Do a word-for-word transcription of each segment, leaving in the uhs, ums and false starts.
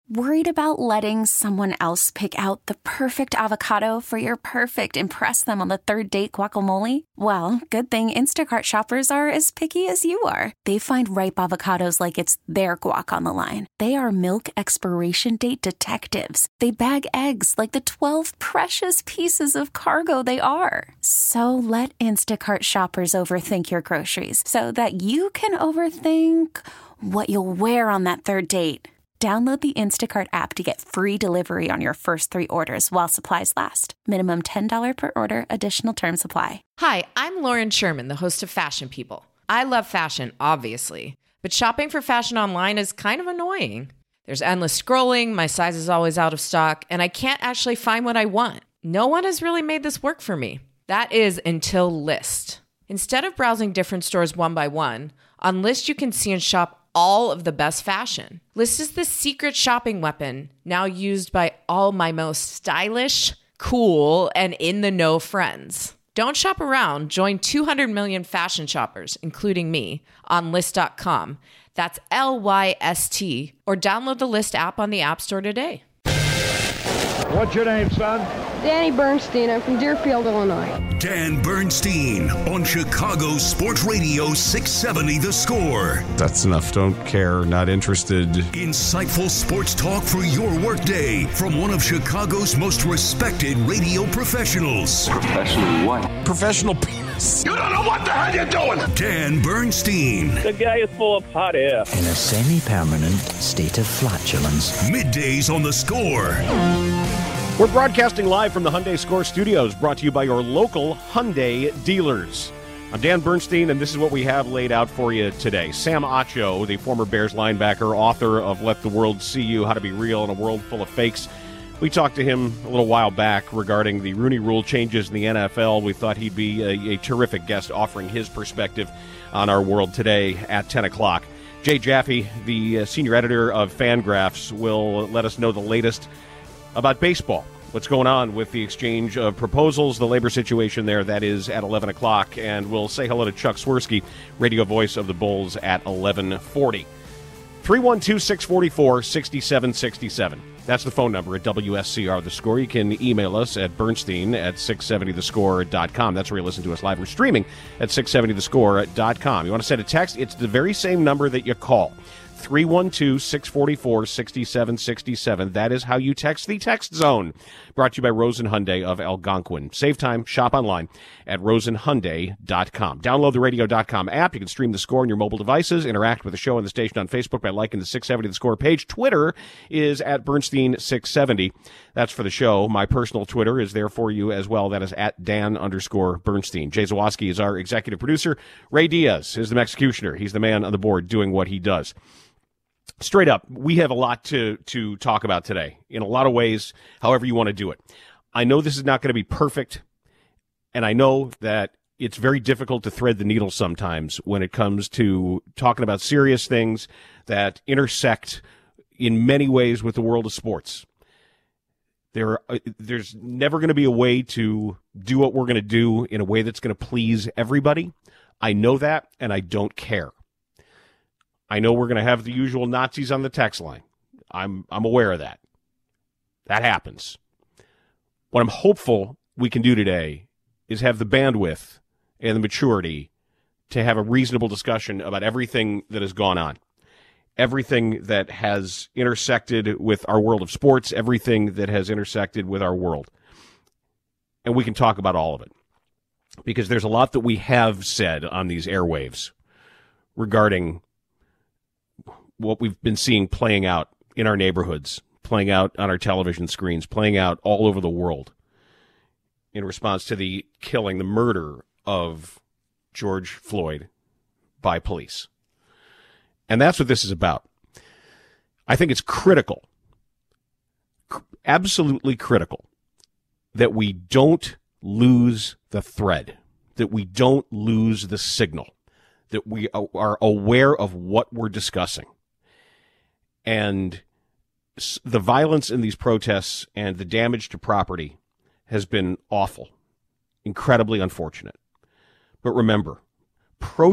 Worried about letting someone else pick out the perfect avocado for your perfect impress them on the third date guacamole? Well, good thing Instacart shoppers are as picky as you are. They find ripe avocados like it's their guac on the line. They are milk expiration date detectives. They bag eggs like the twelve precious pieces of cargo they are. So let Instacart shoppers overthink your groceries so that you can overthink what you'll wear on that third date. Download the Instacart app to get free delivery on your first three orders while supplies last. Minimum ten dollars per order. Additional terms apply. Hi, I'm Lauren Sherman, the host of Fashion People. I love fashion, obviously, but shopping for fashion online is kind of annoying. There's endless scrolling, my size is always out of stock, and I can't actually find what I want. No one has really made this work for me. That is until Lyst. Instead of browsing different stores one by one, on Lyst you can see and shop all of the best fashion. Lyst is the secret shopping weapon now used by all my most stylish, cool, and in-the-know friends. Don't shop around. Join two hundred million fashion shoppers, including me, on Lyst dot com. That's L Y S T. Or download the Lyst app on the App Store today. What's your name, son? Danny Bernstein. I'm from Deerfield, Illinois. Dan Bernstein on Chicago Sports Radio six seventy The Score. That's enough. Don't care. Not interested. Insightful sports talk for your workday from one of Chicago's most respected radio professionals. Professional what? Professional penis. You don't know what the hell you're doing. Dan Bernstein. The guy is full of hot air. In a semi-permanent state of flatulence. Middays on The Score. We're broadcasting live from the Hyundai Score Studios, brought to you by your local Hyundai dealers. I'm Dan Bernstein, and this is what we have laid out for you today. Sam Acho, the former Bears linebacker, author of Let the World See You, How to Be Real in a World Full of Fakes. We talked to him a little while back regarding the Rooney Rule changes in the N F L. We thought he'd be a, a terrific guest offering his perspective on our world today at ten o'clock. Jay Jaffe, the uh, senior editor of Fangraphs, will let us know the latest about baseball. What's going on with the exchange of proposals, the labor situation there. That is at eleven o'clock. And we'll say hello to Chuck Swirsky, radio voice of the Bulls, at eleven forty. three one two, six four four, six seven six seven. That's the phone number at W S C R The Score. You can email us at Bernstein at six seventy the score dot com. That's where you listen to us live. We're streaming at six seventy the score dot com. You want to send a text? It's the very same number that you call. three one two, six four four, six seven six seven. That is how you text the Text Zone. Brought to you by Rosen Hyundai of Algonquin. Save time, shop online at rosen hyundai dot com. Download the radio dot com app. You can stream the Score on your mobile devices. Interact with the show and the station on Facebook by liking the six seventy The Score page. Twitter is at Bernstein six seventy. That's for the show. My personal Twitter is there for you as well. That is at Dan underscore Bernstein. Jay Zawoski is our executive producer. Ray Diaz is the executioner. He's the man on the board doing what he does. Straight up, we have a lot to, to talk about today, in a lot of ways, however you want to do it. I know this is not going to be perfect, and I know that it's very difficult to thread the needle sometimes when it comes to talking about serious things that intersect in many ways with the world of sports. There, are, there's never going to be a way to do what we're going to do in a way that's going to please everybody. I know that, and I don't care. I know we're going to have the usual Nazis on the text line. I'm I'm aware of that. That happens. What I'm hopeful we can do today is have the bandwidth and the maturity to have a reasonable discussion about everything that has gone on, everything that has intersected with our world of sports, everything that has intersected with our world. And we can talk about all of it, because there's a lot that we have said on these airwaves regarding what we've been seeing playing out in our neighborhoods, playing out on our television screens, playing out all over the world in response to the killing, the murder of George Floyd by police. And that's what this is about. I think it's critical, absolutely critical, that we don't lose the thread, that we don't lose the signal, that we are aware of what we're discussing. And the violence in these protests and the damage to property has been awful, incredibly unfortunate. But remember,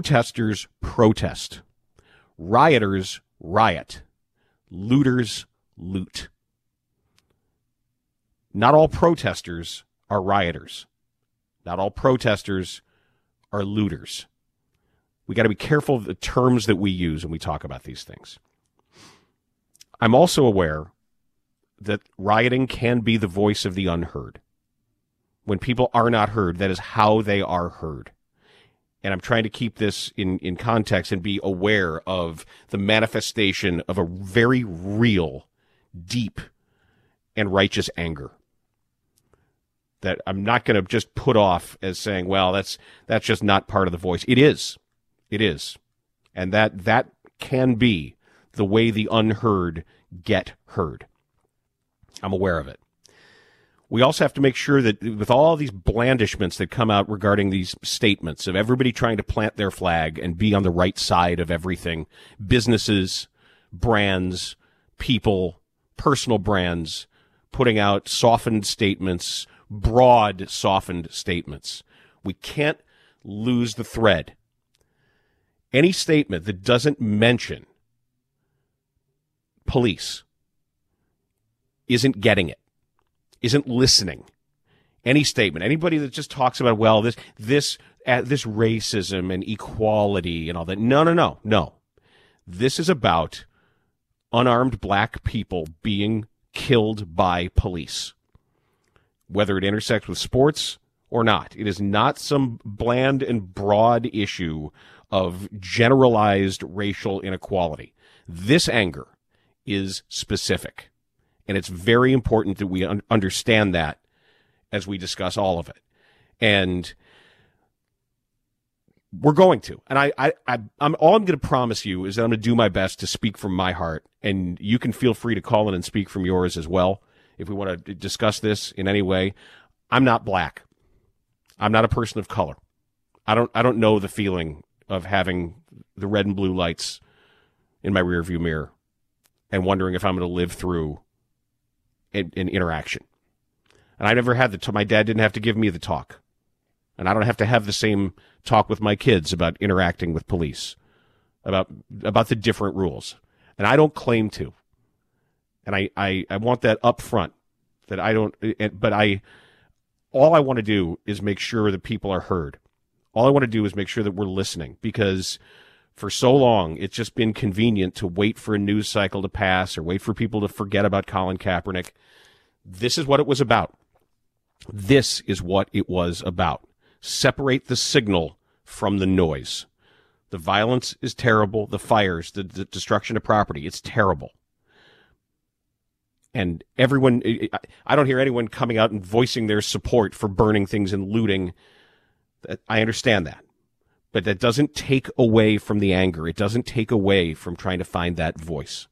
protesters protest, rioters riot, looters loot. Not all protesters are rioters. Not all protesters are looters. We got to be careful of the terms that we use when we talk about these things. I'm also aware that rioting can be the voice of the unheard. When people are not heard, that is how they are heard. And I'm trying to keep this in, in context and be aware of the manifestation of a very real, deep, and righteous anger that I'm not going to just put off as saying, well, that's that's just not part of the voice. It is. It is. And that that can be the way the unheard get heard. I'm aware of it. We also have to make sure that with all these blandishments that come out regarding these statements of everybody trying to plant their flag and be on the right side of everything, businesses, brands, people, personal brands, putting out softened statements, broad softened statements. We can't lose the thread. Any statement that doesn't mention police isn't getting it, isn't listening. Any statement, anybody that just talks about, well, this this uh, this racism and equality and all that. No, no, no, no. This is about unarmed black people being killed by police, whether it intersects with sports or not. It is not some bland and broad issue of generalized racial inequality. This anger is specific. And it's very important that we un- understand that as we discuss all of it. And we're going to. And I, I, I, I'm all I'm going to promise you is that I'm going to do my best to speak from my heart. And you can feel free to call in and speak from yours as well if we want to discuss this in any way. I'm not black. I'm not a person of color. I don't. I don't know the feeling of having the red and blue lights in my rearview mirror and wondering if I'm going to live through an interaction. And I never had the t- my dad didn't have to give me the talk. And I don't have to have the same talk with my kids about interacting with police, about about the different rules. And I don't claim to. And I, I, I want that up front, that I don't, but I, all I want to do is make sure that people are heard. All I want to do is make sure that we're listening, because for so long, it's just been convenient to wait for a news cycle to pass or wait for people to forget about Colin Kaepernick. This is what it was about. This is what it was about. Separate the signal from the noise. The violence is terrible. The fires, the, the destruction of property, it's terrible. And everyone, I don't hear anyone coming out and voicing their support for burning things and looting. I understand that. But that doesn't take away from the anger. It doesn't take away from trying to find that voice.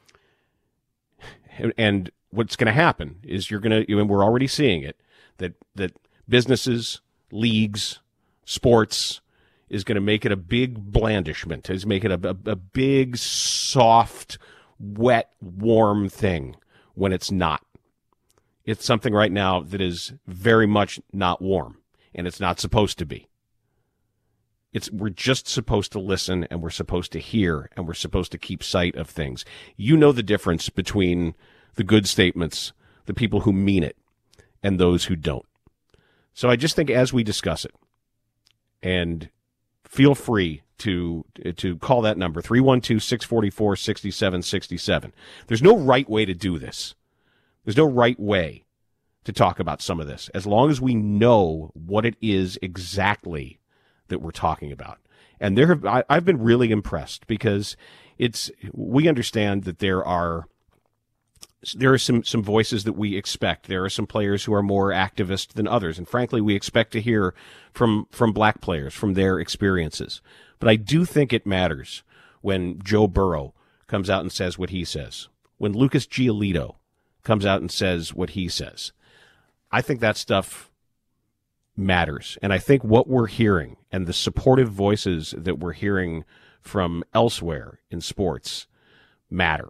And what's going to happen is you're going to, and we're already seeing it, that, that businesses, leagues, sports is going to make it a big blandishment, is make it a, a, a big, soft, wet, warm thing when it's not. It's something right now that is very much not warm, and it's not supposed to be. It's, we're just supposed to listen, and we're supposed to hear, and we're supposed to keep sight of things. You know the difference between the good statements, the people who mean it, and those who don't. So I just think as we discuss it, and feel free to to call that number, three one two, six four four, six seven six seven. There's no right way to do this. There's no right way to talk about some of this, as long as we know what it is exactly that we're talking about. And there have, I, I've been really impressed, because it's, we understand that there are there are some, some voices that we expect. There are some players who are more activist than others. And frankly, we expect to hear from, from black players, from their experiences. But I do think it matters when Joe Burrow comes out and says what he says, when Lucas Giolito comes out and says what he says. I think that stuff matters. And I think what we're hearing and the supportive voices that we're hearing from elsewhere in sports matter.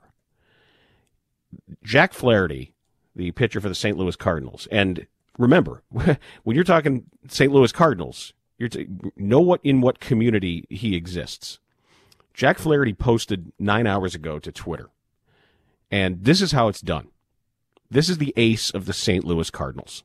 Jack Flaherty, the pitcher for the Saint Louis Cardinals, and remember, when you're talking Saint Louis Cardinals, you t- know what in what community he exists. Jack Flaherty posted nine hours ago to Twitter, And this is how it's done. This is the ace of the Saint Louis Cardinals.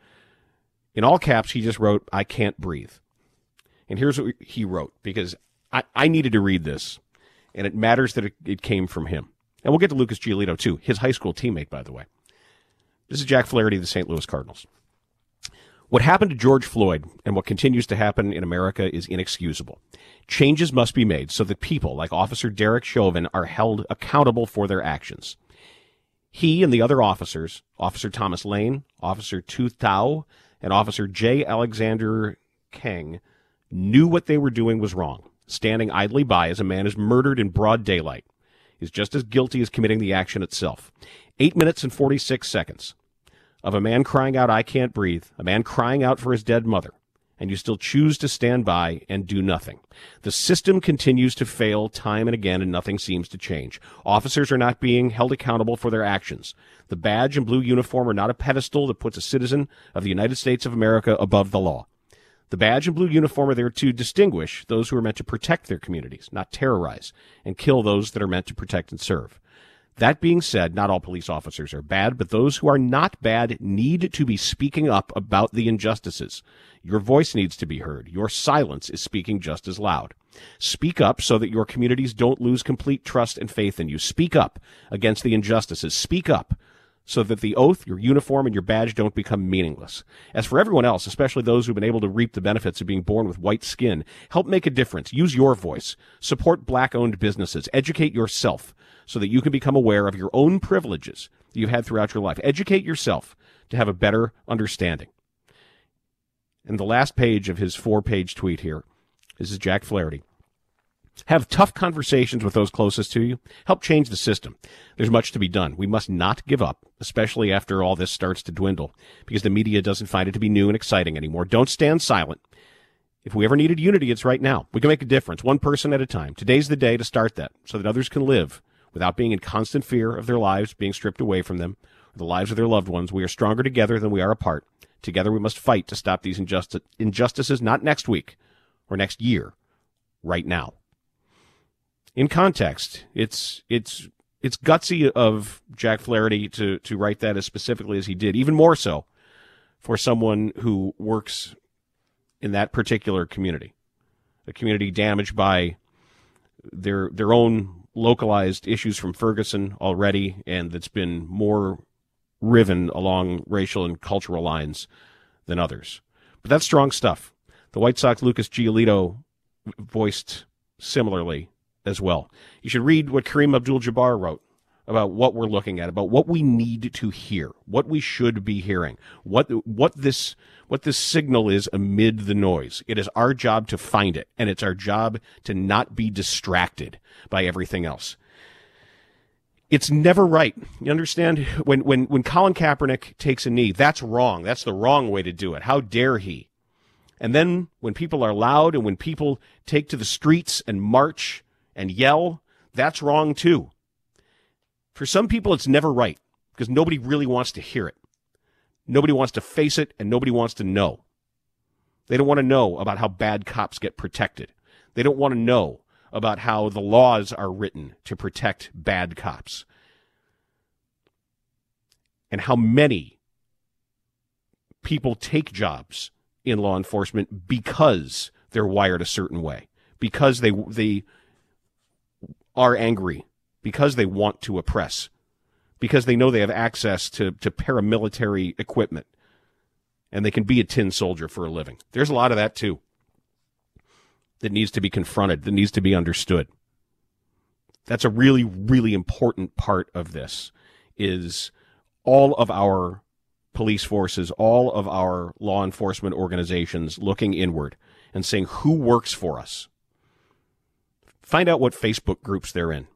In all caps, he just wrote, "I can't breathe." And here's what he wrote, because I, I needed to read this, and it matters that it, it came from him. And we'll get to Lucas Giolito, too, his high school teammate, by the way. This is Jack Flaherty of the Saint Louis Cardinals. "What happened to George Floyd and what continues to happen in America is inexcusable. Changes must be made so that people like Officer Derek Chauvin are held accountable for their actions. He and the other officers, Officer Thomas Lane, Officer Tu Thao, and Officer J. Alexander Kang, knew what they were doing was wrong. Standing idly by as a man is murdered in broad daylight is just as guilty as committing the action itself. Eight minutes and forty-six seconds of a man crying out, 'I can't breathe,' a man crying out for his dead mother, and you still choose to stand by and do nothing. The system continues to fail time and again, and nothing seems to change. Officers are not being held accountable for their actions. The badge and blue uniform are not a pedestal that puts a citizen of the United States of America above the law. The badge and blue uniform are there to distinguish those who are meant to protect their communities, not terrorize and kill those that are meant to protect and serve. That being said, not all police officers are bad, but those who are not bad need to be speaking up about the injustices. Your voice needs to be heard. Your silence is speaking just as loud. Speak up so that your communities don't lose complete trust and faith in you. Speak up against the injustices. Speak up so that the oath, your uniform, and your badge don't become meaningless. As for everyone else, especially those who've been able to reap the benefits of being born with white skin, help make a difference. Use your voice. Support black-owned businesses. Educate yourself so that you can become aware of your own privileges that you've had throughout your life. Educate yourself to have a better understanding." And the last page of his four-page tweet here, this is Jack Flaherty. "Have tough conversations with those closest to you. Help change the system. There's much to be done. We must not give up, especially after all this starts to dwindle, because the media doesn't find it to be new and exciting anymore. Don't stand silent. If we ever needed unity, it's right now. We can make a difference, one person at a time. Today's the day to start that, so that others can live without being in constant fear of their lives being stripped away from them, or the lives of their loved ones. We are stronger together than we are apart. Together we must fight to stop these injusti- injustices, not next week or next year, right now." In context, it's it's it's gutsy of Jack Flaherty to, to write that as specifically as he did, even more so for someone who works in that particular community, a community damaged by their their own localized issues from Ferguson already, and that's been more riven along racial and cultural lines than others. But that's strong stuff. The White Sox Lucas Giolito voiced similarly as well. You should read what Kareem Abdul-Jabbar wrote about what we're looking at, about what we need to hear, what we should be hearing, what what this what this signal is amid the noise. It is our job to find it, and it's our job to not be distracted by everything else. It's never right. You understand? When when when Colin Kaepernick takes a knee, that's wrong. That's the wrong way to do it. How dare he? And then when people are loud and when people take to the streets and march and yell, that's wrong too. For some people, it's never right because nobody really wants to hear it. Nobody wants to face it, and nobody wants to know. They don't want to know about how bad cops get protected. They don't want to know about how the laws are written to protect bad cops and how many people take jobs in law enforcement because they're wired a certain way, because they they are angry, because they want to oppress, because they know they have access to, to paramilitary equipment, and they can be a tin soldier for a living. There's a lot of that, too, that needs to be confronted, that needs to be understood. That's a really, really important part of this, is all of our police forces, all of our law enforcement organizations looking inward and saying who works for us. Find out what Facebook groups they're in.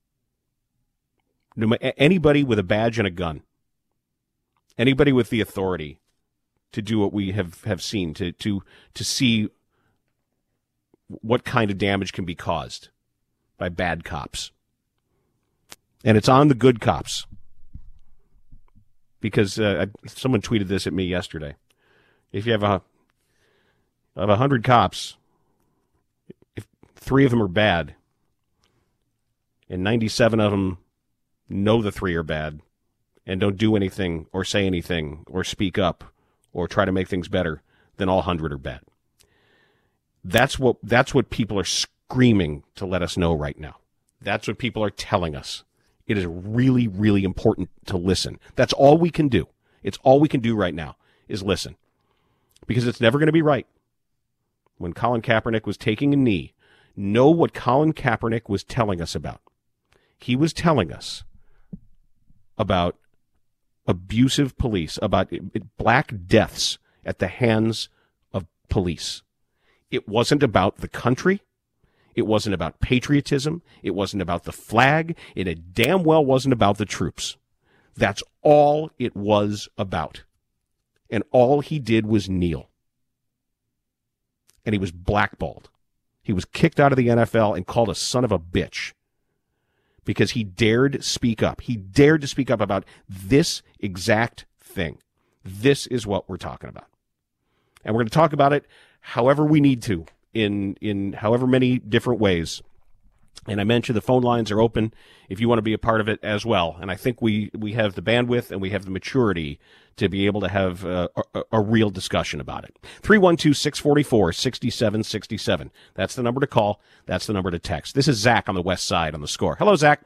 Anybody with a badge and a gun, anybody with the authority to do what we have, have seen, to, to, to see what kind of damage can be caused by bad cops. And it's on the good cops. Because uh, someone tweeted this at me yesterday. If you have a of a hundred cops, if three of them are bad, and ninety-seven of them, know the three are bad, and don't do anything or say anything or speak up or try to make things better, then all one hundred are bad. That's what that's what people are screaming to let us know right now. That's what people are telling us. It is really, really important to listen. That's all we can do. It's all we can do right now is listen. Because it's never going to be right. When Colin Kaepernick was taking a knee, know what Colin Kaepernick was telling us about. He was telling us about abusive police, about black deaths at the hands of police. It wasn't about the country. It wasn't about patriotism. It wasn't about the flag. It damn well wasn't about the troops. That's all it was about. And all he did was kneel. And he was blackballed. He was kicked out of the N F L and called a son of a bitch because he dared speak up. He dared to speak up about this exact thing. This is what we're talking about. And we're going to talk about it however we need to, in in however many different ways. And I mentioned the phone lines are open if you want to be a part of it as well. And I think we, we have the bandwidth and we have the maturity to be able to have uh, a, a real discussion about it. three one two, six four four, six seven six seven. That's the number to call. That's the number to text. This is Zach on the West Side on the Score. Hello, Zach.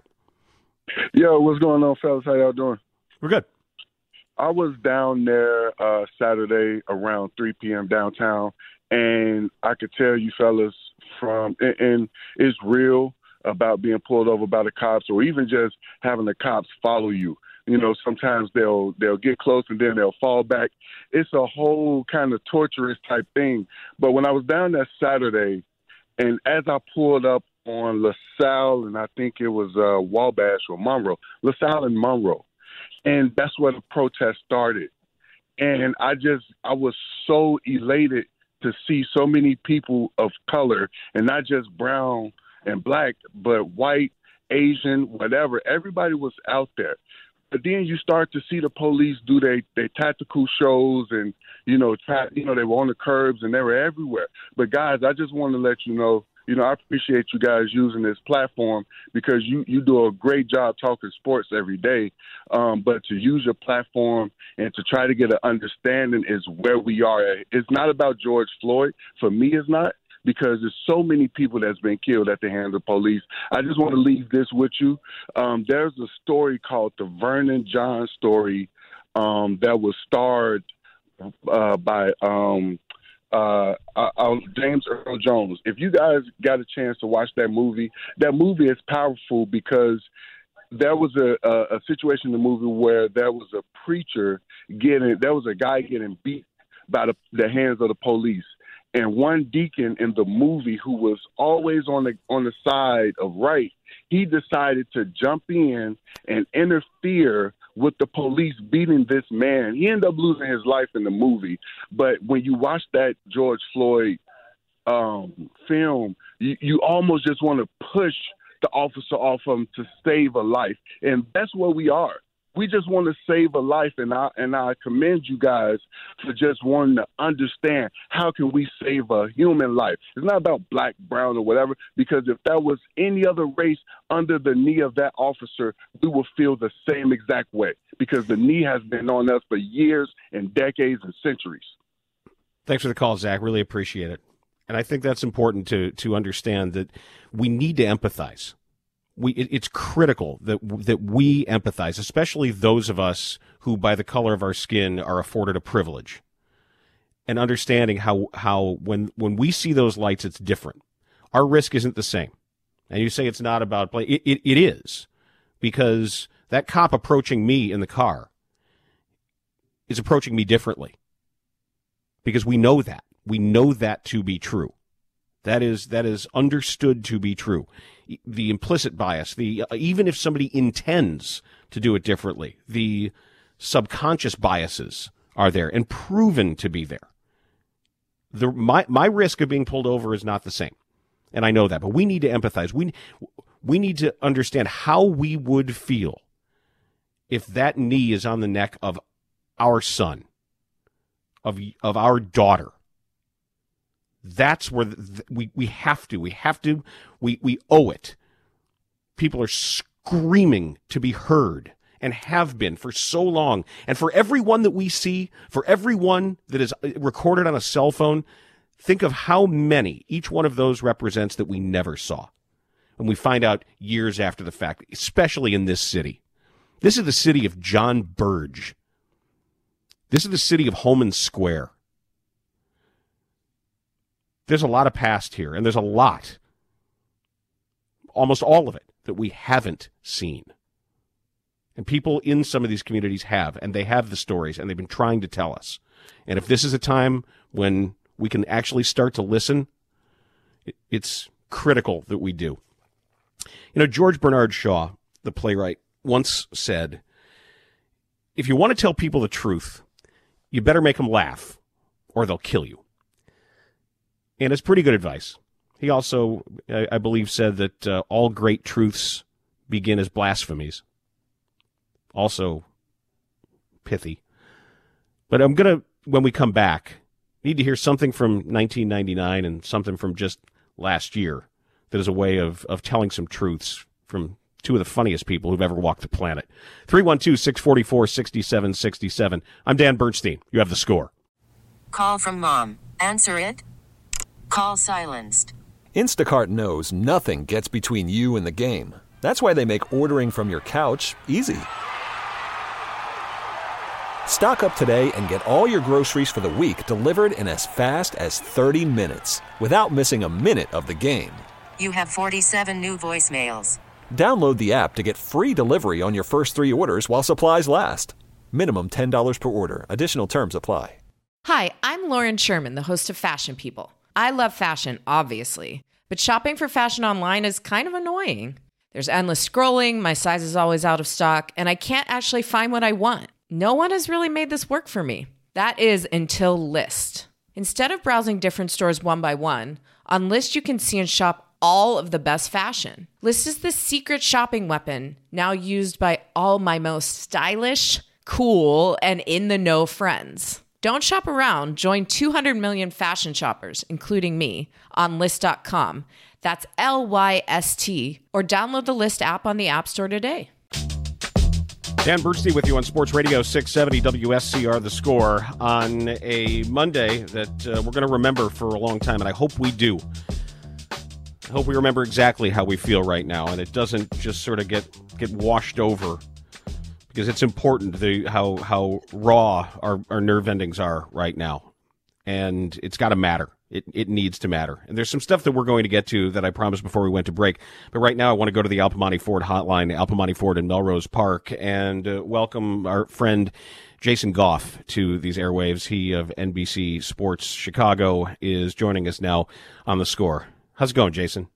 Yo, what's going on, fellas? How y'all doing? We're good. I was down there uh, Saturday around three p.m. downtown, and I could tell you fellas from, and, and it's real about being pulled over by the cops or even just having the cops follow you. You know, sometimes they'll they'll get close and then they'll fall back. It's a whole kind of torturous type thing. But when I was down there Saturday, and as I pulled up on LaSalle, and I think it was uh, Wabash or Monroe, LaSalle and Monroe, and that's where the protest started. And I just, I was so elated to see so many people of color, and not just brown and black, but white, Asian, whatever. Everybody was out there. But then you start to see the police do their they tactical shows and, you know, try, you know, they were on the curbs and they were everywhere. But, guys, I just want to let you know, you know, I appreciate you guys using this platform because you, you do a great job talking sports every day. Um, but to use your platform and to try to get an understanding is where we are at. It's not about George Floyd. For me, it's not. Because there's so many people that's been killed at the hands of police. I just want to leave this with you. Um, there's a story called the Vernon John story um, that was starred uh, by um, uh, uh, James Earl Jones. If you guys got a chance to watch that movie, that movie is powerful because there was a, a, a situation in the movie where there was a preacher getting, there was a guy getting beat by the, the hands of the police. And one deacon in the movie who was always on the on the side of right, he decided to jump in and interfere with the police beating this man. He ended up losing his life in the movie. But when you watch that George Floyd um, film, you, you almost just want to push the officer off him to save a life. And that's where we are. We just want to save a life, and I and I commend you guys for just wanting to understand how can we save a human life. It's not about black, brown, or whatever, because if that was any other race under the knee of that officer, we will feel the same exact way because the knee has been on us for years and decades and centuries. Thanks for the call, Zach. Really appreciate it. And I think that's important to to understand that we need to empathize. We, it, it's critical that that we empathize, especially those of us who, by the color of our skin, are afforded a privilege. And understanding how, how when when we see those lights, it's different. Our risk isn't the same. And you say it's not about play. It, it, it is, because that cop approaching me in the car is approaching me differently. Because we know that. We know that to be true. That is that is understood to be true. The implicit bias, the uh, even if somebody intends to do it differently, the subconscious biases are there and proven to be there. The my my risk of being pulled over is not the same, and I know that. But we need to empathize. We we need to understand how we would feel if that knee is on the neck of our son, of of our daughter. That's where the, we, we have to, we have to, we, we owe it. People are screaming to be heard and have been for so long. And for everyone that we see, for everyone that is recorded on a cell phone, think of how many each one of those represents that we never saw. And we find out years after the fact, especially in this city. This is the city of John Burge. This is the city of Homan Square. There's a lot of past here, and there's a lot, almost all of it, that we haven't seen. And people in some of these communities have, and they have the stories, and they've been trying to tell us. And if this is a time when we can actually start to listen, it's critical that we do. You know, George Bernard Shaw, the playwright, once said, if you want to tell people the truth, you better make them laugh, or they'll kill you. And it's pretty good advice. He also, I, I believe, said that uh, all great truths begin as blasphemies. Also pithy. But I'm going to, when we come back, need to hear something from nineteen ninety-nine and something from just last year that is a way of, of telling some truths from two of the funniest people who've ever walked the planet. three one two, six four four, six seven six seven. I'm Dan Bernstein. You have the score. Call from mom. Answer it. Call silenced. Instacart knows nothing gets between you and the game. That's why they make ordering from your couch easy. Stock up today and get all your groceries for the week delivered in as fast as thirty minutes without missing a minute of the game. You have forty-seven new voicemails. Download the app to get free delivery on your first three orders while supplies last. Minimum ten dollars per order. Additional terms apply. Hi, I'm Lauren Sherman, the host of Fashion People. I love fashion, obviously, but shopping for fashion online is kind of annoying. There's endless scrolling, my size is always out of stock, and I can't actually find what I want. No one has really made this work for me. That is until Lyst. Instead of browsing different stores one by one, on Lyst you can see and shop all of the best fashion. Lyst is the secret shopping weapon now used by all my most stylish, cool, and in-the-know friends. Don't shop around. Join two hundred million fashion shoppers, including me, on Lyst dot com. That's L Y S T. Or download the Lyst app on the App Store today. Dan Bernstein with you on Sports Radio six seventy W S C R, The Score, on a Monday that uh, we're going to remember for a long time, and I hope we do. I hope we remember exactly how we feel right now, and it doesn't just sort of get, get washed over, because it's important the, how how raw our, our nerve endings are right now, and it's got to matter. It it needs to matter. And there's some stuff that we're going to get to that I promised before we went to break. But right now I want to go to the Al Piemonte Ford hotline, Al Piemonte Ford in Melrose Park, and uh, welcome our friend Jason Goff to these airwaves. He of N B C Sports Chicago is joining us now on The Score. How's it going, Jason?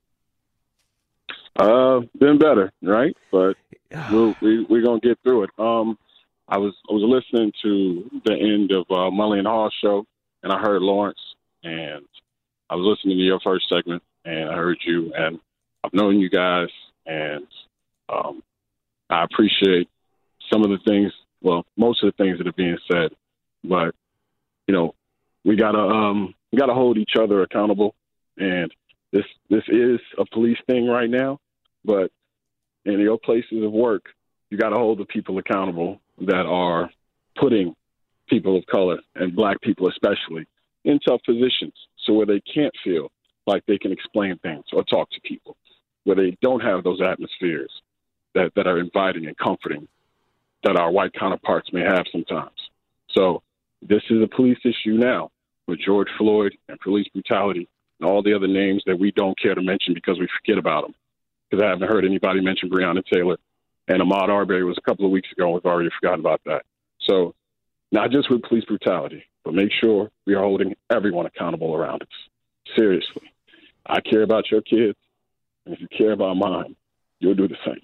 Uh, been better, right? But we're, we, we're going to get through it. Um, I was I was listening to the end of uh, Mully and Haw show, and I heard Lawrence. And I was listening to your first segment, and I heard you, and I've known you guys, and um, I appreciate some of the things, well, most of the things that are being said. But, you know, we gotta um, we gotta hold each other accountable, and this this is a police thing right now. But in your places of work, you gotta hold the people accountable that are putting people of color and black people especially in tough positions, so where they can't feel like they can explain things or talk to people, where they don't have those atmospheres that, that are inviting and comforting that our white counterparts may have sometimes. So this is a police issue now with George Floyd and police brutality and all the other names that we don't care to mention because we forget about them. Because I haven't heard anybody mention Breonna Taylor, and Ahmaud Arbery was a couple of weeks ago, and we've already forgotten about that. So not just with police brutality, but make sure we are holding everyone accountable around us. Seriously. I care about your kids, and if you care about mine, you'll do the same.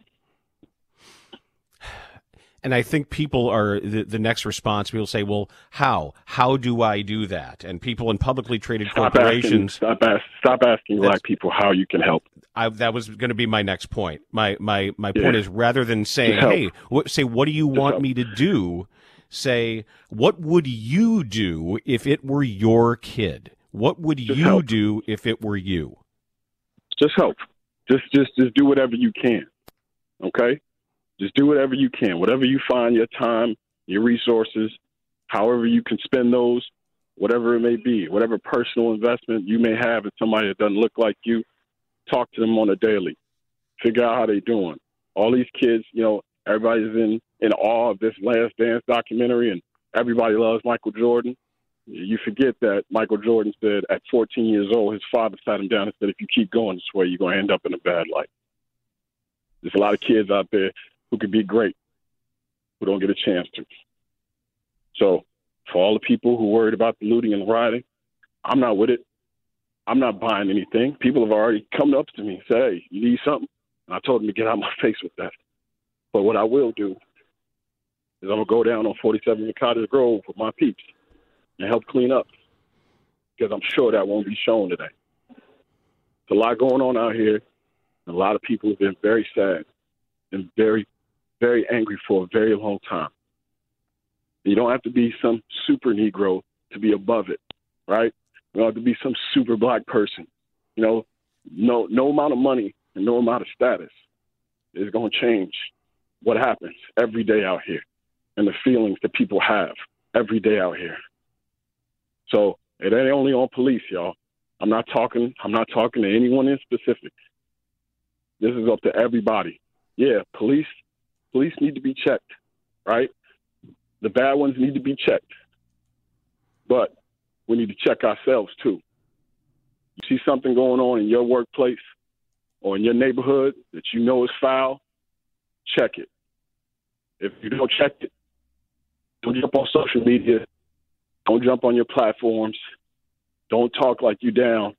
And I think people are, the, the next response, people say, well, how? How do I do that? And people in publicly traded stop corporations. Asking, stop, ask, stop asking black people how you can help. I, that was going to be my next point. My my, my yeah. point is, rather than saying, hey, what, say, what do you Just want help. me to do? Say, what would you do if it were your kid? What would Just you help. do if it were you? Just help. Just, just, just do whatever you can. okay? Just do whatever you can, whatever you find, your time, your resources, however you can spend those, whatever it may be, whatever personal investment you may have in somebody that doesn't look like you, talk to them on a daily. Figure out how they're doing. All these kids, you know, everybody's in, in awe of this Last Dance documentary, and everybody loves Michael Jordan. You forget that Michael Jordan said at fourteen years old, his father sat him down and said, if you keep going this way, you're going to end up in a bad light. There's a lot of kids out there who could be great, who don't get a chance to. So for all the people who worried about the looting and the rioting, I'm not with it. I'm not buying anything. People have already come up to me and said, hey, you need something? And I told them to get out of my face with that. But what I will do is I'm going to go down on forty-seven Cottage Grove with my peeps and help clean up, because I'm sure that won't be shown today. There's a lot going on out here, and a lot of people have been very sad and very, very angry for a very long time. You don't have to be some super Negro to be above it, right? You don't have to be some super black person. You know, no, no amount of money and no amount of status is going to change what happens every day out here and the feelings that people have every day out here. So it ain't only on police, y'all. I'm not talking. I'm not talking to anyone in specific. This is up to everybody. Yeah, police. Police need to be checked, right? The bad ones need to be checked, but we need to check ourselves too. You see something going on in your workplace or in your neighborhood that you know is foul, check it. If you don't check it, don't jump on social media. Don't jump on your platforms. Don't talk like you down.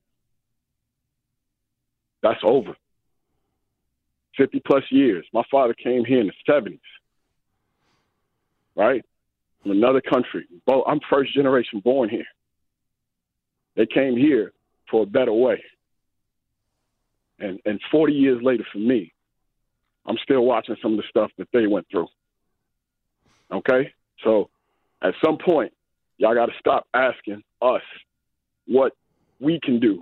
That's over. fifty plus years. My father came here in the seventies, right? From another country. I'm first generation born here. They came here for a better way. And and forty years later for me, I'm still watching some of the stuff that they went through. Okay? So at some point, y'all got to stop asking us what we can do.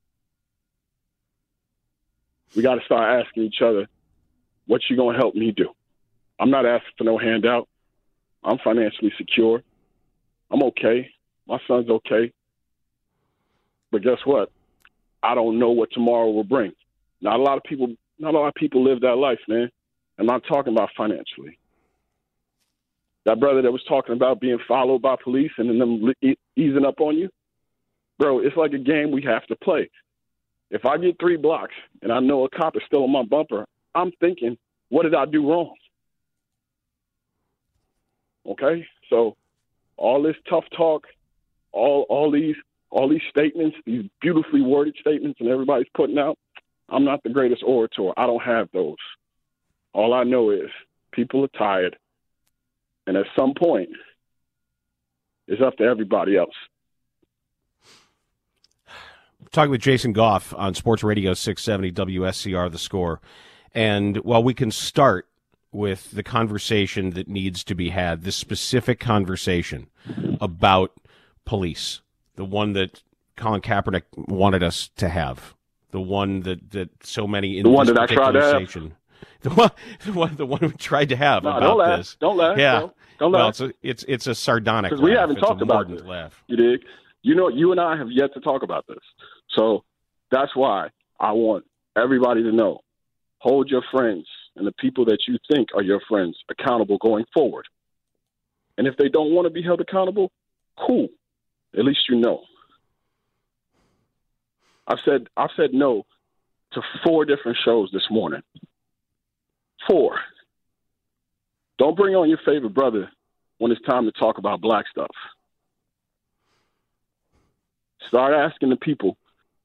We got to start asking each other, what you going to help me do? I'm not asking for no handout. I'm financially secure. I'm okay. My son's okay. But guess what? I don't know what tomorrow will bring. Not a lot of people, not a lot of people live that life, man. I'm not talking about financially. That brother that was talking about being followed by police and then them e- easing up on you, bro, it's like a game we have to play. If I get three blocks and I know a cop is still on my bumper, I'm thinking, what did I do wrong? Okay, so all this tough talk, all all these all these statements, these beautifully worded statements, and everybody's putting out, I'm not the greatest orator. I don't have those. All I know is people are tired. And at some point, it's up to everybody else. Talking with Jason Goff on Sports Radio six seventy W S C R, The Score. And while we can start with the conversation that needs to be had, this specific conversation about police, the one that Colin Kaepernick wanted us to have, the one that, that so many in the this one that I tried to have. The one, the one, the one we tried to have no, about don't laugh. this. Don't laugh. Yeah, don't, don't well, laugh. it's a, it's it's a sardonic laugh. Because we haven't it's talked a about mordant this. Laugh. You dig? You know, you and I have yet to talk about this. So that's why I want everybody to know: hold your friends and the people that you think are your friends accountable going forward. And if they don't want to be held accountable, cool. At least you know. I've said I've said no to four different shows this morning. Four. Don't bring on your favorite brother when it's time to talk about black stuff. Start asking the people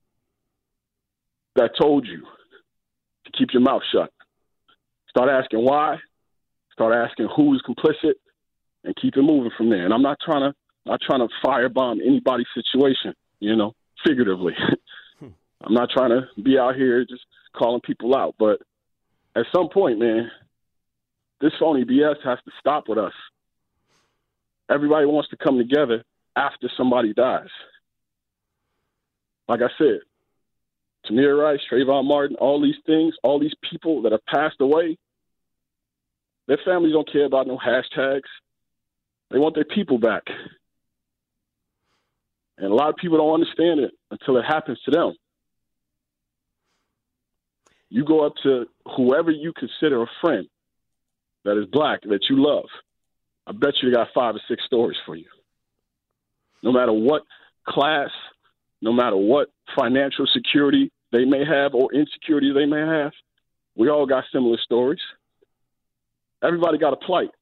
that told you to keep your mouth shut. Start asking why. Start asking who's complicit, and keep it moving from there. And I'm not trying to not trying to firebomb anybody's situation, you know, figuratively. I'm not trying to be out here just calling people out. But at some point, man, this phony B S has to stop with us. Everybody wants to come together after somebody dies. Like I said, Tamir Rice, Trayvon Martin, all these things, all these people that have passed away, Their families don't care about no hashtags. They want their people back. And a lot of people don't understand it until it happens to them. You go up to whoever you consider a friend that is black, that you love, I bet you they got five or six stories for you. No matter what class, no matter what financial security they may have or insecurity they may have, we all got similar stories. Everybody got a plight.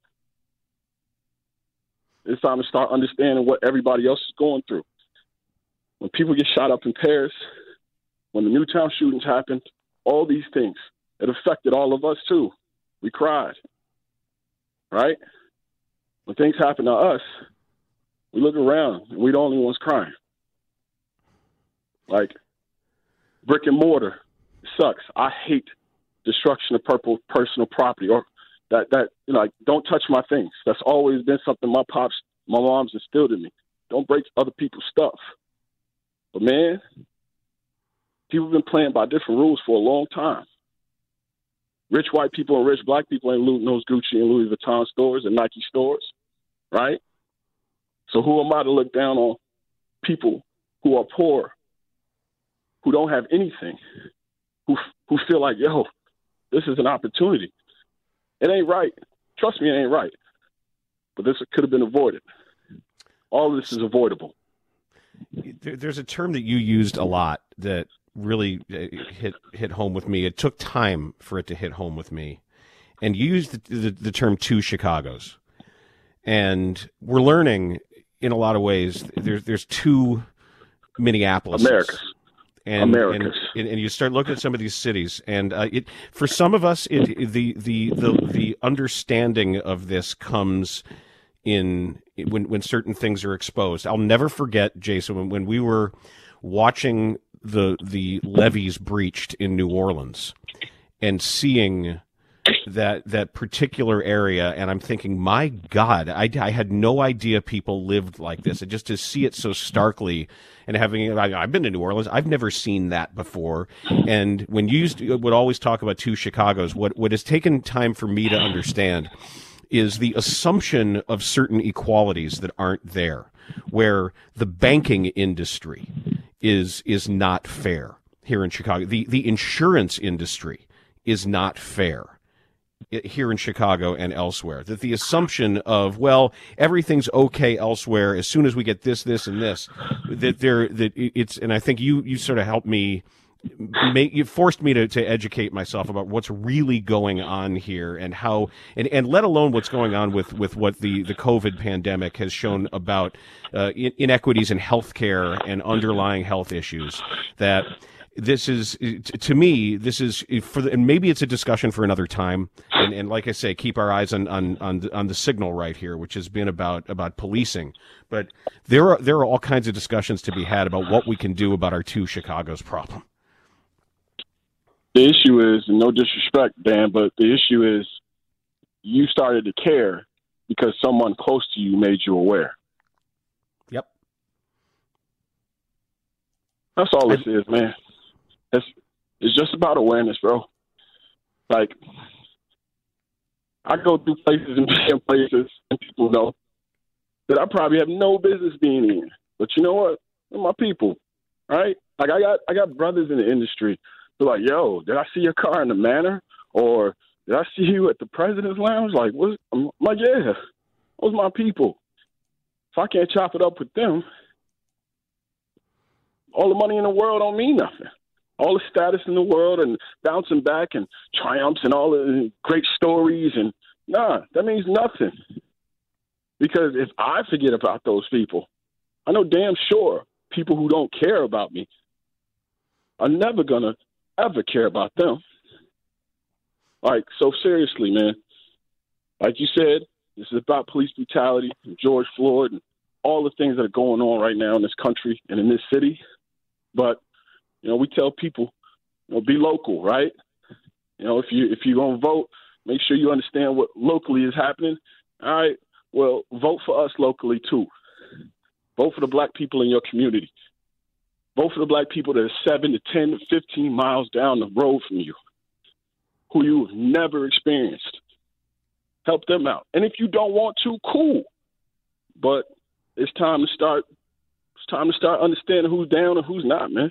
It's time to start understanding what everybody else is going through. When people get shot up in Paris, when the Newtown shootings happened, all these things, it affected all of us too. We cried, right? When things happen to us, we look around and we're the only ones crying. Like, brick and mortar sucks. I hate destruction of purple personal property, or that, that you know, like, don't touch my things. That's always been something my pops, my mom's instilled in me. Don't break other people's stuff. But, man, people have been playing by different rules for a long time. Rich white people and rich black people ain't looting those Gucci and Louis Vuitton stores and Nike stores, right? So who am I to look down on people who are poor, who don't have anything, who who feel like, yo, this is an opportunity? It ain't right. Trust me, it ain't right. But this could have been avoided. All of this is avoidable. There's a term that you used a lot that really hit hit home with me. It took time for it to hit home with me. And you used the, the, the term two Chicagos. And we're learning in a lot of ways there's there's two Minneapolis. Americas. And, Americas. And, and you start looking at some of these cities, and uh, it for some of us, it, the, the the the understanding of this comes in when when certain things are exposed. I'll never forget, Jason, when, when we were watching the the levees breached in New Orleans and seeing that that particular area, and I'm thinking, my God, I, I had no idea people lived like this. And just to see it so starkly, and having I, I've been to New Orleans, I've never seen that before. And when you used to, would always talk about two Chicagos, what what has taken time for me to understand is the assumption of certain equalities that aren't there, where the banking industry is is not fair here in Chicago. The the insurance industry is not fair here in Chicago and elsewhere. That the assumption of, well, everything's okay elsewhere as soon as we get this, this, and this, that there that it's, and I think you you sort of helped me make, you forced me to, to educate myself about what's really going on here, and how, and, and let alone what's going on with, with what the, the COVID pandemic has shown about uh, inequities in healthcare and underlying health issues. That this is, to me, this is for the, and maybe it's a discussion for another time. And, and like I say, keep our eyes on, on, on, the, on the signal right here, which has been about, about policing. But there are, there are all kinds of discussions to be had about what we can do about our two Chicago's problem. The issue is, and no disrespect, Dan, but the issue is you started to care because someone close to you made you aware. Yep. That's all this I, is, man. It's, it's just about awareness, bro. Like, I go through places and be in places, and people know that I probably have no business being in. But you know what? They're my people, right? Like, I got I got brothers in the industry. They're like, yo, did I see your car in the Manor? Or did I see you at the President's Lounge? Like, what? I'm like, yeah, those are my people. If I can't chop it up with them, all the money in the world don't mean nothing. All the status in the world and bouncing back and triumphs and all the great stories, and nah, that means nothing. Because if I forget about those people, I know damn sure people who don't care about me are never going to ever care about them. Like, so seriously, man, like you said, this is about police brutality and George Floyd and all the things that are going on right now in this country and in this city. But, you know, we tell people, you know, be local, right? You know, if you if you're gonna vote, make sure you understand what locally is happening. All right, well, vote for us locally too. Vote for the black people in your community. Vote for the black people that are seven to ten to fifteen miles down the road from you, who you've never experienced help them out. And if you don't want to, cool. But it's time to start. It's time to start understanding who's down and who's not, man.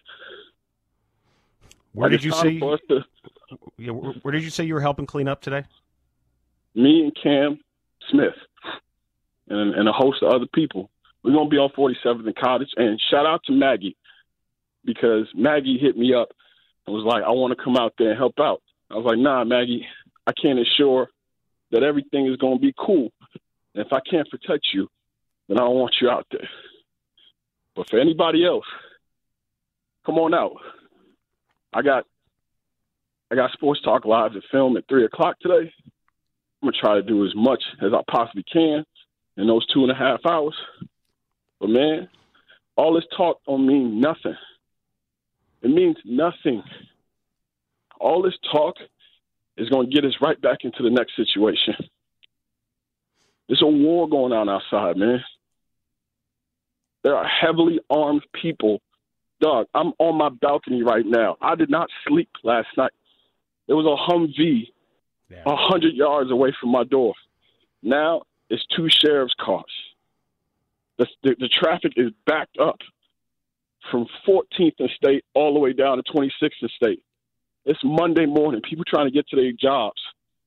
Where like did you say? To, yeah, where, where did you say you were helping clean up today? Me and Cam Smith and, and a host of other people. We're gonna be on forty-seventh and Cottage. And shout out to Maggie, because Maggie hit me up and was like, "I want to come out there and help out." I was like, "Nah, Maggie, I can't assure that everything is gonna be cool. And if I can't protect you, then I don't want you out there. But for anybody else, come on out. I got I got Sports Talk Live to film at three o'clock today. I'm gonna try to do as much as I possibly can in those two and a half hours. But man, all this talk don't mean nothing. It means nothing. All this talk is gonna get us right back into the next situation. There's a war going on outside, man. There are heavily armed people. Dog, I'm on my balcony right now. I did not sleep last night. There was a Humvee a yeah. hundred yards away from my door. Now it's two sheriff's cars. The, the, the traffic is backed up from fourteenth and State all the way down to twenty-sixth and State. It's Monday morning. People trying to get to their jobs.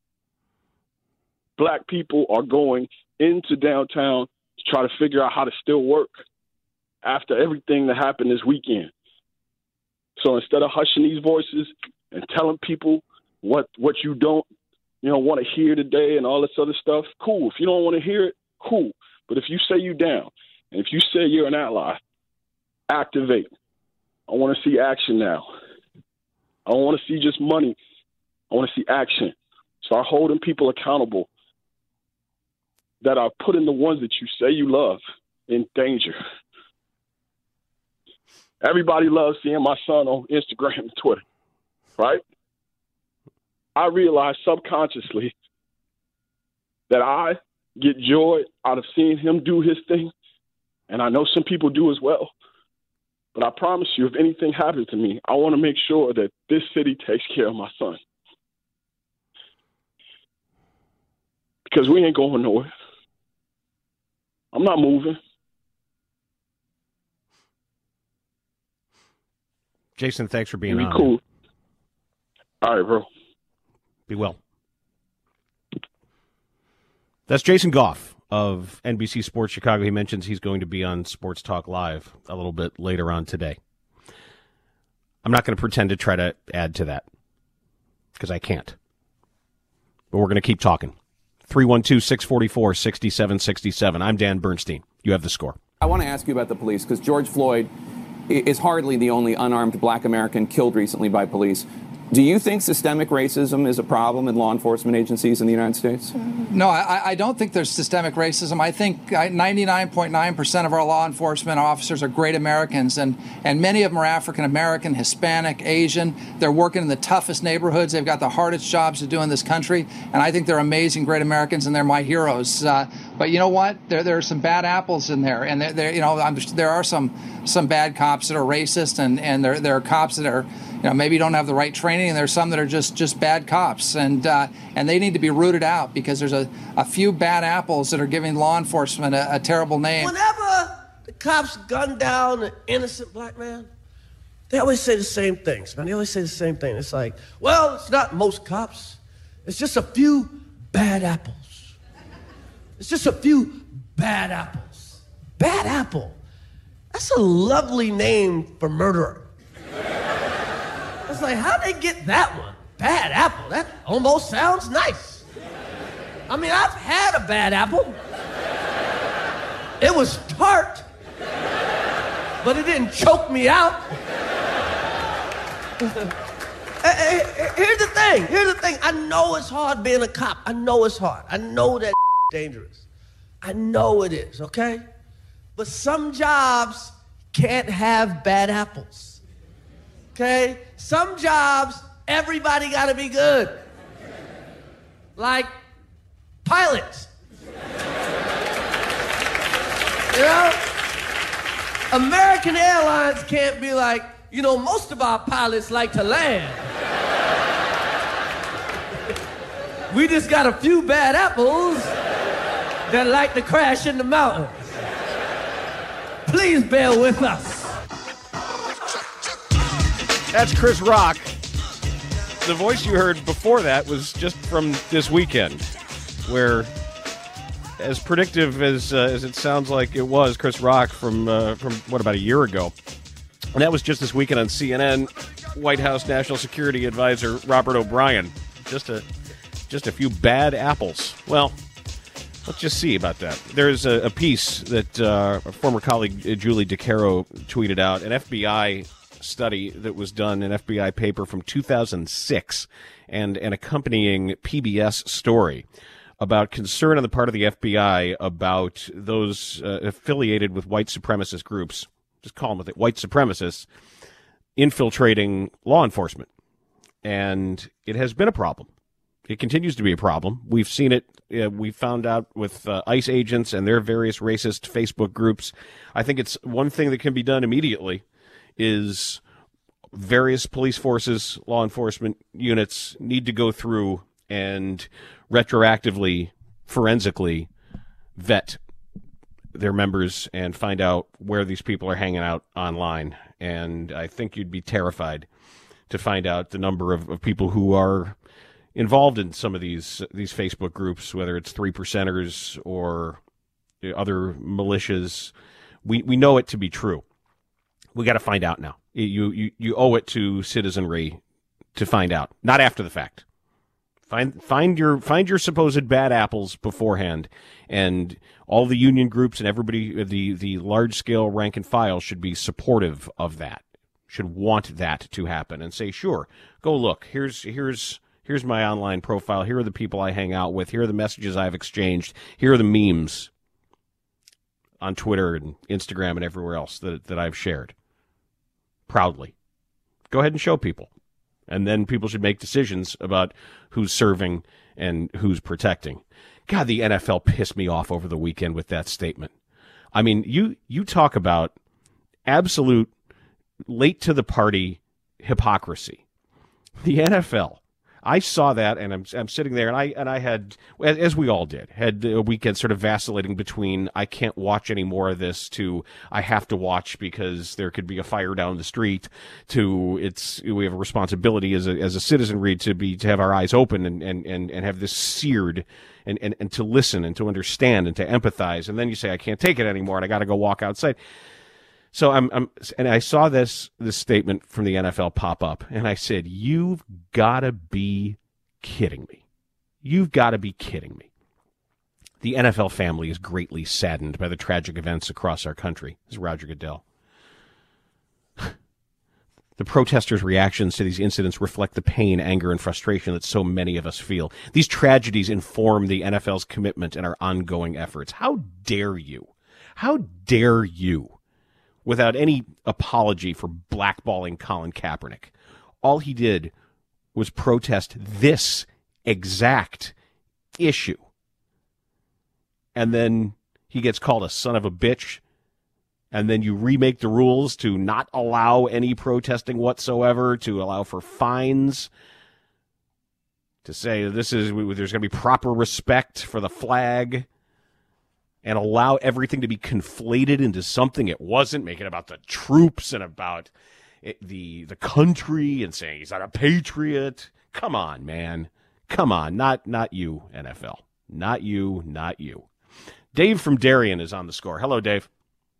Black people are going into downtown to try to figure out how to still work after everything that happened this weekend. So instead of hushing these voices and telling people what what you don't, you know, want to hear today and all this other stuff, cool. If you don't want to hear it, cool. But if you say you down, and if you say you're an ally, activate. I want to see action now. I don't want to see just money. I want to see action. Start holding people accountable that are putting the ones that you say you love in danger. Everybody loves seeing my son on Instagram and Twitter, right? I realize subconsciously that I get joy out of seeing him do his thing, and I know some people do as well. But I promise you, if anything happens to me, I want to make sure that this city takes care of my son. Because we ain't going nowhere. I'm not moving. Jason, thanks for being Be on. Cool. All right, bro. Be well. That's Jason Goff of N B C Sports Chicago. He mentions he's going to be on Sports Talk Live a little bit later on today. I'm not going to pretend to try to add to that because I can't. But we're going to keep talking. three one two, six four four, six seven six seven. I'm Dan Bernstein. You have the score. I want to ask you about the police because George Floyd is hardly the only unarmed black American killed recently by police. Do you think systemic racism is a problem in law enforcement agencies in the United States? No, I, I don't think there's systemic racism. I think ninety-nine point nine percent of our law enforcement officers are great Americans, and, and many of them are African American, Hispanic, Asian. They're working in the toughest neighborhoods. They've got the hardest jobs to do in this country, and I think they're amazing, great Americans, and they're my heroes. Uh, but you know what? There there are some bad apples in there, and there, there you know I'm, there are some some bad cops that are racist, and and there there are cops that are, you know, maybe don't have the right training, and there's some that are just, just bad cops, and uh, and they need to be rooted out because there's a, a few bad apples that are giving law enforcement a, a terrible name. Whenever the cops gun down an innocent black man, they always say the same things, man. They always say the same thing. It's like, well, it's not most cops. It's just a few bad apples. It's just a few bad apples. Bad apple. That's a lovely name for murderer. It's like, how'd they get that one? Bad apple. That almost sounds nice. I mean, I've had a bad apple. It was tart, but it didn't choke me out. Hey, hey, here's the thing. Here's the thing. I know it's hard being a cop. I know it's hard. I know that dangerous. I know it is, okay? But some jobs can't have bad apples. Okay? Some jobs, everybody got to be good. Like pilots. You know? American Airlines can't be like, you know, most of our pilots like to land. We just got a few bad apples that like to crash in the mountains. Please bear with us. That's Chris Rock. The voice you heard before that was just from this weekend, where, as predictive as uh, as it sounds like it was, Chris Rock from uh, from what about a year ago, and that was just this weekend on C N N. White House National Security Advisor Robert O'Brien. Just a just a few bad apples. Well, let's just see about that. There's a, a piece that uh, a former colleague uh, Julie DeCaro tweeted out, an F B I study that was done, an F B I paper from two thousand six, and an accompanying P B S story about concern on the part of the F B I about those uh, affiliated with white supremacist groups, just call them white supremacists, infiltrating law enforcement. And it has been a problem. It continues to be a problem. We've seen it. Uh, we found out with uh, ICE agents and their various racist Facebook groups. I think it's one thing that can be done immediately is various police forces, law enforcement units need to go through and retroactively, forensically vet their members and find out where these people are hanging out online. And I think you'd be terrified to find out the number of, of people who are involved in some of these these Facebook groups, whether it's three percenters or other militias. We we know it to be true. We got to find out now. You, you you owe it to citizenry to find out, not after the fact. Find find your find your supposed bad apples beforehand, and all the union groups and everybody, the the large scale rank and file should be supportive of that. Should want that to happen and say, sure, go look. Here's here's here's my online profile. Here are the people I hang out with. Here are the messages I've exchanged. Here are the memes on Twitter and Instagram and everywhere else that that I've shared. Proudly. Go ahead and show people. And then people should make decisions about who's serving and who's protecting. God, the N F L pissed me off over the weekend with that statement. I mean, you you talk about absolute late to the party hypocrisy. The N F L. I saw that, and I'm I'm sitting there, and I and I had, as we all did, had a weekend sort of vacillating between I can't watch any more of this to I have to watch because there could be a fire down the street to it's we have a responsibility as a as a citizenry to be to have our eyes open and and and, and have this seared and, and and to listen and to understand and to empathize, and then you say I can't take it anymore and I got to go walk outside. So I'm, I'm, and I saw this this statement from the N F L pop up, and I said, "You've got to be kidding me! You've got to be kidding me!" The N F L family is greatly saddened by the tragic events across our country. This is Roger Goodell. The protesters' reactions to these incidents reflect the pain, anger, and frustration that so many of us feel. These tragedies inform the N F L's commitment and our ongoing efforts. How dare you? How dare you? Without any apology for blackballing Colin Kaepernick. All he did was protest this exact issue. And then he gets called a son of a bitch. And then you remake the rules to not allow any protesting whatsoever, to allow for fines, to say this is there's going to be proper respect for the flag, and allow everything to be conflated into something it wasn't, make it about the troops and about it, the the country and saying he's not a patriot. Come on, man. Come on. Not not you, N F L. Not you, not you. Dave from Darien is on the score. Hello, Dave.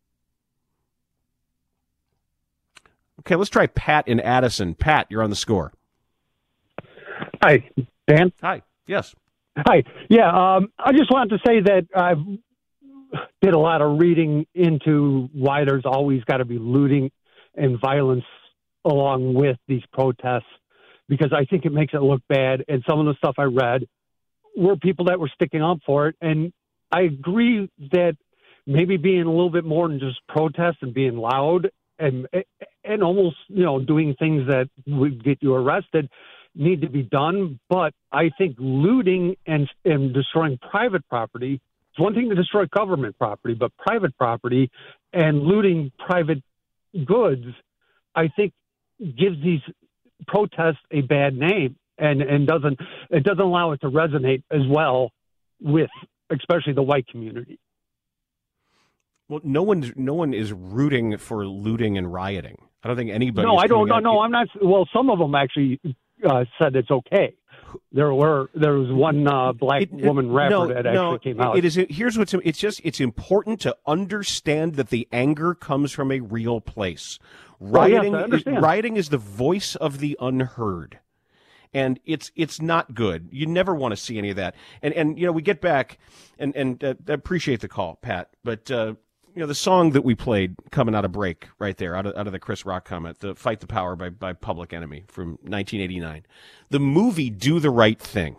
Okay, let's try Pat in Addison. Pat, you're on the score. Hi, Dan. Hi. Yes. Hi. Yeah, um, I just wanted to say that I've did a lot of reading into why there's always got to be looting and violence along with these protests, because I think it makes it look bad. And some of the stuff I read were people that were sticking up for it. And I agree that maybe being a little bit more than just protest and being loud and and almost, you know, doing things that would get you arrested need to be done. But I think looting and and destroying private property, it's one thing to destroy government property, but private property and looting private goods, I think, gives these protests a bad name. and and doesn't it doesn't allow it to resonate as well with especially the white community. Well, no one no one is rooting for looting and rioting. I don't think anybody. No, I don't. No, no, I'm not. Well, some of them actually uh, said it's okay. There were there was one uh, black it, woman rapper no, that actually no, came out. It is. Here's what's. It's just. It's important to understand that the anger comes from a real place. Rioting. Oh, yes, is, rioting is the voice of the unheard, and it's it's not good. You never want to see any of that. And and you know we get back and and uh, appreciate the call, Pat. But uh, you know the song that we played coming out of break right there, out of out of the Chris Rock comment, the "Fight the Power" by by Public Enemy from nineteen eighty-nine. The movie "Do the Right Thing,"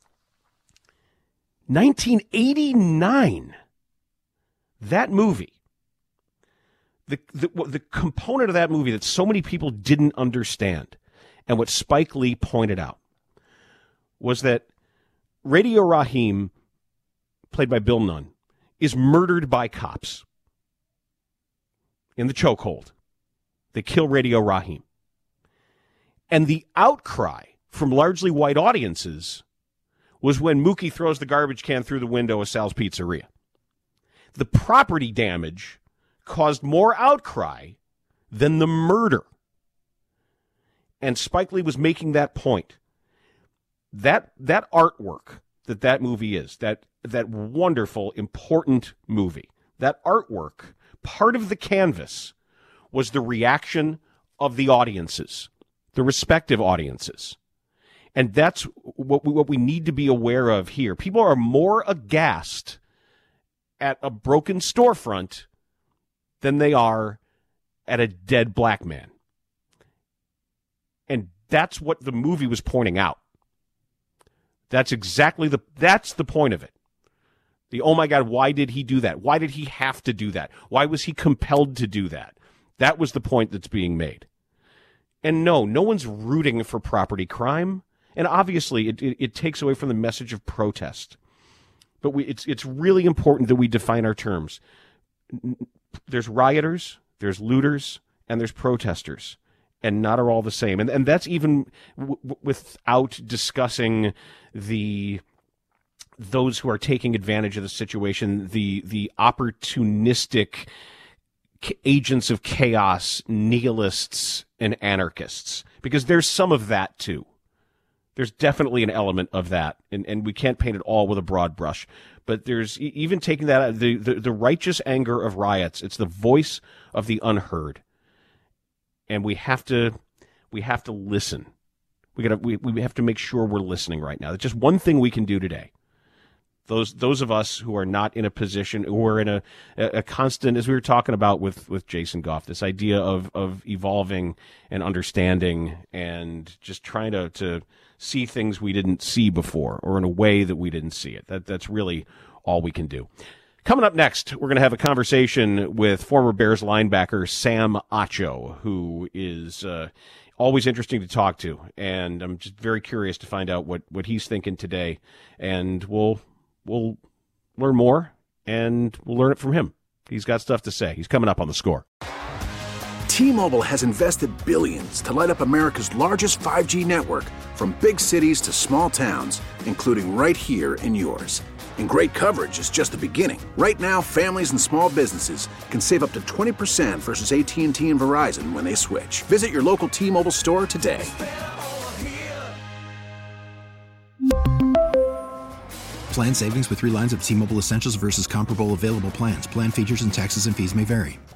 nineteen eighty-nine. That movie. The, the the component of that movie that so many people didn't understand, and what Spike Lee pointed out, was that Radio Raheem, played by Bill Nunn, is murdered by cops in the chokehold. They kill Radio Raheem. And the outcry from largely white audiences was when Mookie throws the garbage can through the window of Sal's Pizzeria. The property damage caused more outcry than the murder. And Spike Lee was making that point. That that artwork that that movie is, that that wonderful, important movie, that artwork, part of the canvas was the reaction of the audiences, the respective audiences. And that's what we, what we need to be aware of here. People are more aghast at a broken storefront than they are at a dead black man. And that's what the movie was pointing out. That's exactly the, that's the point of it. The, oh my God, why did he do that? Why did he have to do that? Why was he compelled to do that? That was the point that's being made. And no, no one's rooting for property crime. And obviously it, it, it takes away from the message of protest. But we, it's, it's really important that we define our terms. There's rioters, there's looters, and there's protesters, and not are all the same. And and that's even w- without discussing the those who are taking advantage of the situation, the the opportunistic agents of chaos, nihilists, and anarchists, because there's some of that too. There's definitely an element of that, and, and we can't paint it all with a broad brush. But there's even taking that, the, the, the righteous anger of riots, it's the voice of the unheard. And we have to we have to listen. We gotta we, we have to make sure we're listening right now. That's just one thing we can do today. Those those of us who are not in a position, who are in a, a constant, as we were talking about with, with Jason Goff, this idea of, of evolving and understanding and just trying to, to see things we didn't see before, or in a way that we didn't see it. That that's really all we can do. Coming up next, we're going to have a conversation with former Bears linebacker Sam Acho, who is uh, always interesting to talk to, and I'm just very curious to find out what, what he's thinking today, and we'll we'll learn more, and we'll learn it from him. He's got stuff to say. He's coming up on The Score. T-Mobile has invested billions to light up America's largest five G network, from big cities to small towns, including right here in yours. And great coverage is just the beginning. Right now, families and small businesses can save up to twenty percent versus A T and T and Verizon when they switch. Visit your local T-Mobile store today. Plan savings with three lines of T-Mobile Essentials versus comparable available plans. Plan features and taxes and fees may vary.